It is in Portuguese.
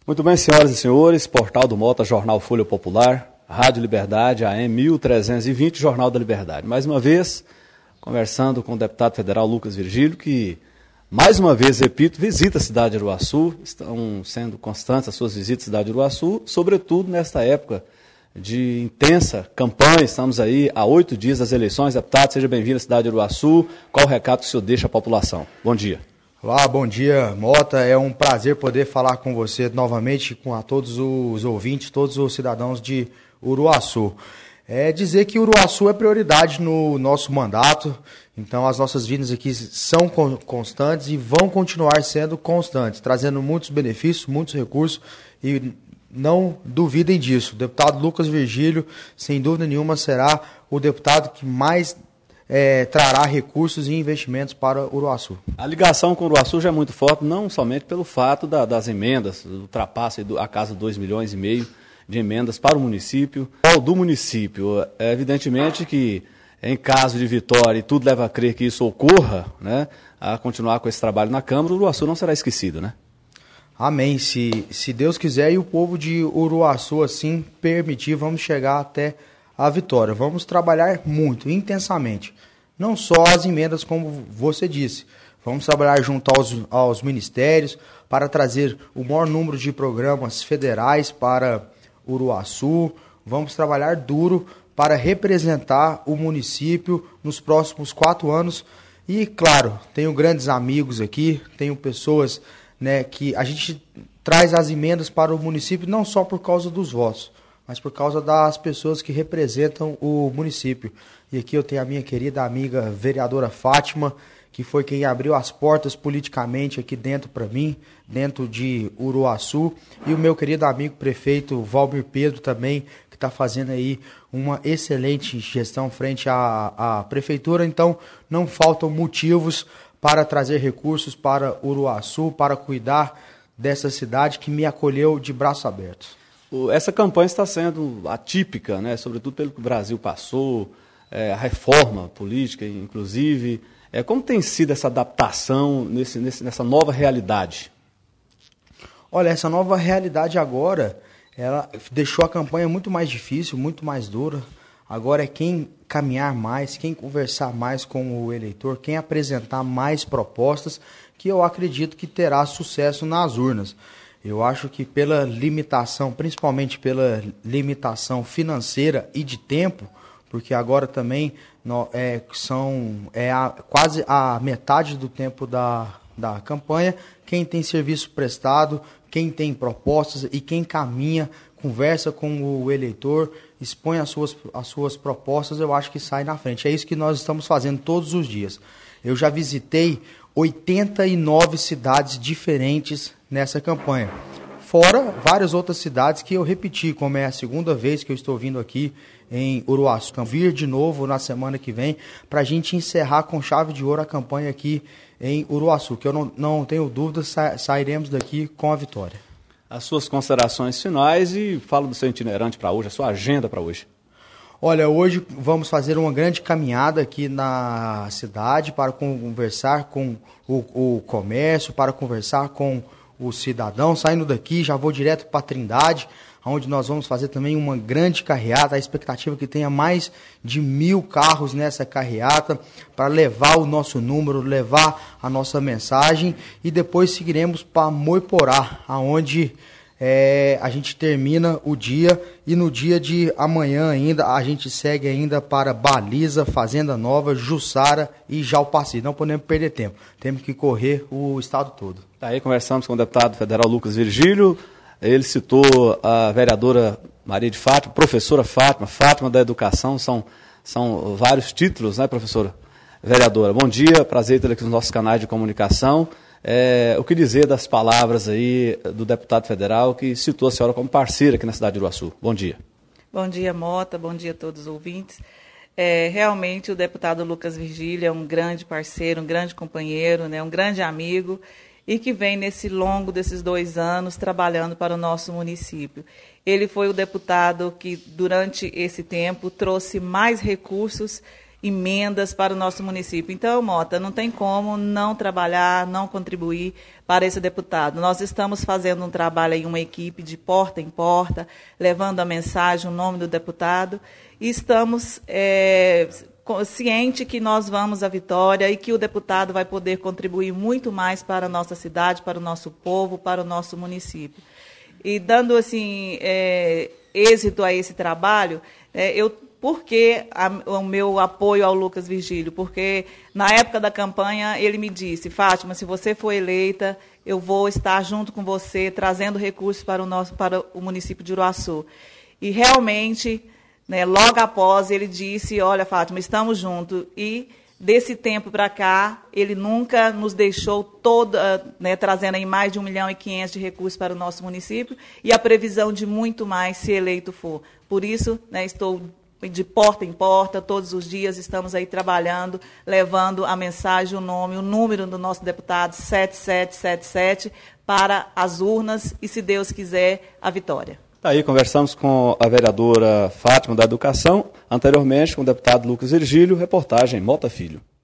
Muito bem, senhoras e senhores, Portal do Mota, Jornal Folha Popular, Rádio Liberdade, AM 1320, Jornal da Liberdade. Mais uma vez, conversando com o deputado federal Lucas Virgílio, que, mais uma vez, repito, visita a cidade de Uruaçu, estão sendo constantes as suas visitas à cidade de Uruaçu, sobretudo nesta época de intensa campanha. Estamos aí há 8 dias das eleições. Deputado, seja bem-vindo à cidade de Uruaçu. Qual o recado que o senhor deixa à população? Bom dia. Olá, bom dia, Mota. É um prazer poder falar com você novamente, com todos os ouvintes, todos os cidadãos de Uruaçu. Dizer que Uruaçu é prioridade no nosso mandato, então as nossas vindas aqui são constantes e vão continuar sendo constantes, trazendo muitos benefícios, muitos recursos e não duvidem disso. O deputado Lucas Virgílio, sem dúvida nenhuma, será o deputado que mais trará recursos e investimentos para Uruaçu. A ligação com Uruaçu já é muito forte, não somente pelo fato das emendas, ultrapassa a casa 2,5 milhões de emendas para o município. Do município, é evidentemente que em caso de vitória, e tudo leva a crer que isso ocorra, né, a continuar com esse trabalho na Câmara, o Uruaçu não será esquecido, né? Amém. Se Deus quiser e o povo de Uruaçu assim permitir, vamos chegar até a vitória. Vamos trabalhar muito, intensamente. Não só as emendas, como você disse. Vamos trabalhar junto aos ministérios para trazer o maior número de programas federais para Uruaçu. Vamos trabalhar duro para representar o município nos próximos 4 anos. E, claro, tenho grandes amigos aqui, tenho pessoas, né, que a gente traz as emendas para o município não só por causa dos votos, mas por causa das pessoas que representam o município. E aqui eu tenho a minha querida amiga vereadora Fátima, que foi quem abriu as portas politicamente aqui dentro para mim, dentro de Uruaçu, e o meu querido amigo prefeito Valmir Pedro também, que está fazendo aí uma excelente gestão frente à prefeitura. Então, não faltam motivos para trazer recursos para Uruaçu, para cuidar dessa cidade que me acolheu de braços abertos. Essa campanha está sendo atípica, né? Sobretudo pelo que o Brasil passou, a reforma política, inclusive. Como tem sido essa adaptação nessa nova realidade? Olha, essa nova realidade agora, ela deixou a campanha muito mais difícil, muito mais dura. Agora é quem caminhar mais, quem conversar mais com o eleitor, quem apresentar mais propostas, que eu acredito que terá sucesso nas urnas. Eu acho que pela limitação, principalmente pela limitação financeira e de tempo, porque agora também quase a metade do tempo da campanha, quem tem serviço prestado, quem tem propostas e quem caminha, conversa com o eleitor, expõe as suas propostas, eu acho que sai na frente. É isso que nós estamos fazendo todos os dias. Eu já visitei 89 cidades diferentes nessa campanha. Fora várias outras cidades que eu repeti, como é a segunda vez que eu estou vindo aqui em Uruaçu. Vir de novo na semana que vem para a gente encerrar com chave de ouro a campanha aqui em Uruaçu, que eu não tenho dúvida, sairemos daqui com a vitória. As suas considerações finais e fala do seu itinerante para hoje, a sua agenda para hoje. Olha, hoje vamos fazer uma grande caminhada aqui na cidade para conversar com o comércio, para conversar com o cidadão. Saindo daqui, já vou direto para Trindade, onde nós vamos fazer também uma grande carreata. A expectativa é que tenha mais de 1.000 carros nessa carreata para levar o nosso número, levar a nossa mensagem. E depois seguiremos para Moiporá, onde a gente termina o dia, e no dia de amanhã ainda a gente segue ainda para Baliza, Fazenda Nova, Jussara e Jalpaci. Não podemos perder tempo, temos que correr o estado todo. Aí conversamos com o deputado federal Lucas Virgílio, ele citou a vereadora Maria de Fátima, professora Fátima da Educação, são vários títulos, né, professora vereadora? Bom dia, prazer ter aqui nos nossos canais de comunicação. O que dizer das palavras aí do deputado federal que citou a senhora como parceira aqui na cidade de Uruaçu? Bom dia. Bom dia, Mota, bom dia a todos os ouvintes. Realmente o deputado Lucas Virgílio é um grande parceiro, um grande companheiro, né, um grande amigo, e que vem desses 2 anos trabalhando para o nosso município. Ele foi o deputado que durante esse tempo trouxe mais recursos emendas para o nosso município. Então, Mota, não tem como não trabalhar, não contribuir para esse deputado. Nós estamos fazendo um trabalho em uma equipe de porta em porta, levando a mensagem, o nome do deputado, e estamos ciente que nós vamos à vitória e que o deputado vai poder contribuir muito mais para a nossa cidade, para o nosso povo, para o nosso município. E dando assim êxito a esse trabalho, por que o meu apoio ao Lucas Virgílio? Porque na época da campanha ele me disse: Fátima, se você for eleita, eu vou estar junto com você, trazendo recursos para o município de Uruaçu. E realmente, logo após, ele disse: olha, Fátima, estamos juntos. E desse tempo para cá, ele nunca nos deixou trazendo aí mais de 1.500.000 de recursos para o nosso município, e a previsão de muito mais se eleito for. Por isso, estou de porta em porta, todos os dias estamos aí trabalhando, levando a mensagem, o nome, o número do nosso deputado 7777 para as urnas e, se Deus quiser, a vitória. Aí conversamos com a vereadora Fátima da Educação, anteriormente com o deputado Lucas Virgílio, reportagem Mota Filho.